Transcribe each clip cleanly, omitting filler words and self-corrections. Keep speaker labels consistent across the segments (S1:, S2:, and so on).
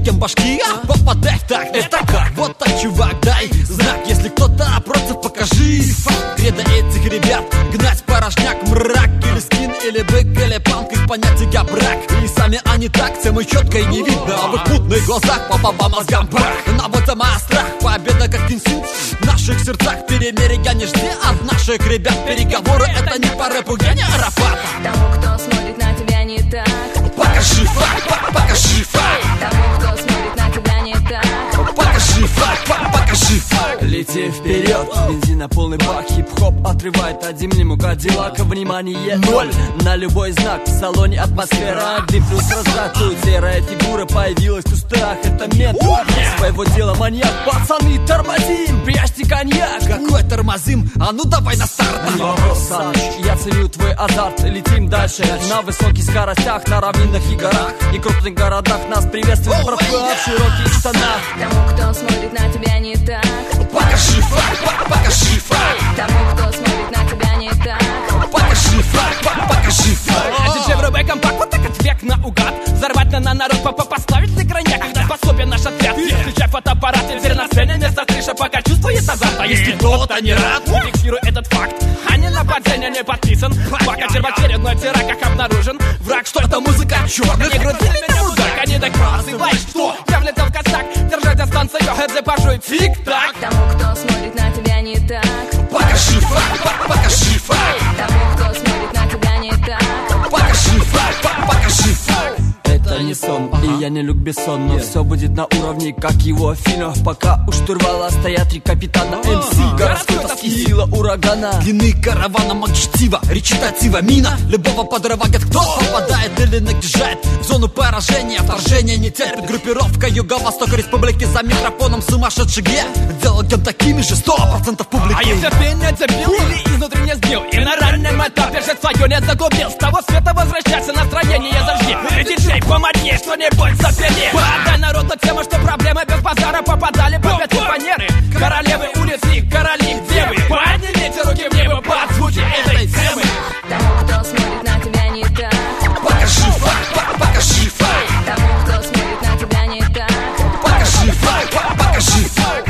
S1: кем башки, попадай в так, это как? Вот так, чувак, дай знак, если кто-то против, покажи факт. Кредо этих ребят гнать порожняк, мрак, или скин, или бык, или панк, их понятия брак. И сами они так, всем и четко и не видно, а в их мутных глазах по мозгам бах. На вот это моя страх, победа как инсульт. В наших сердцах перемирия не жди от наших ребят. Переговоры это не по рэпу Геня Арапата.
S2: Тому, кто смотрит на тебя не так,
S1: покажи факт, покажи факт.
S2: тому, кто смотрит на тебя не так,
S1: покажи факт, покажи факт.
S3: Лети вперед, бензин на полный бак. Хип-хоп отрывает от зимнему Кадиллака. Внимание, ноль на любой знак. В салоне атмосфера, дым плюс раздатует. Серая фигура появилась в кустах. Это мент, своего дела маньяк. Пацаны, тормозим, прячьте коньяк.
S1: Какой тормозим? А ну давай на старт.
S3: Не вопрос, Саныч, я ценю твой азарт. Летим дальше, на высоких скоростях, на равнинах и горах и крупных городах. Нас приветствует профессионал в широких штанах.
S2: тому, кто смотрит на тебя не так,
S1: Покажи факт, покажи факт.
S2: тому, кто смотрит на тебя не так,
S1: Покажи факт, покажи факт.
S4: Диджей, врубай компакт, вот так от век наугад. Взорвать на народ, поставить на крайняк. Когда способен наш ответ, включай фотоаппарат. И теперь на сцене вместо крыша, пока чувствует азарт. А если кто-то не рад, фиксируй этот факт. А не нападение не подписан. Пока первоочередной теракт как обнаружен. Враг, что это музыка черная. Не грузили меня мудак, они так просыпай. Что? Я влетел в косяк, держать дистанцию, это пожуй тик-так.
S2: тому, кто смотрит на тебя не так,
S1: Покажи факт, покажи факт.
S2: тому, кто смотрит на тебя не так,
S1: Покажи факт, покажи факт.
S3: Это не сон, и я не Люк Бессон. Но все будет на уровне, как его фильмов. Пока у штурвала стоят 3 капитана МС. Городской тоски, сила урагана.
S1: Длины каравана чтива, речитатива, мина. Любого подрыва get кто попадает или нагружает в зону поражения. Вторжение не терпит группировка Юго-Восток Республики. За микрофоном сумасшедший ге делал ген такими же 100% публики.
S4: А если ты не забил или изнутри не сбил, и на раннем этапе же свое не загубил, с того света возвращаться, настроение зажги. И диджей, помоги, что-нибудь запили. Подай народу тему, что проблемы без базара попадали по пятки фанеры. Королевы улицы, короли, где вы? Поднимите руки в небо под звуки этой темы.
S2: тому, кто смотрит на тебя не так,
S1: Покажи факт, покажи факт.
S2: тому, кто смотрит на тебя не так,
S1: Покажи факт, покажи факт.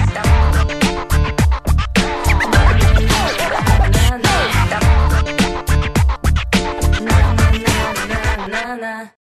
S2: на-на-на-на-на-на.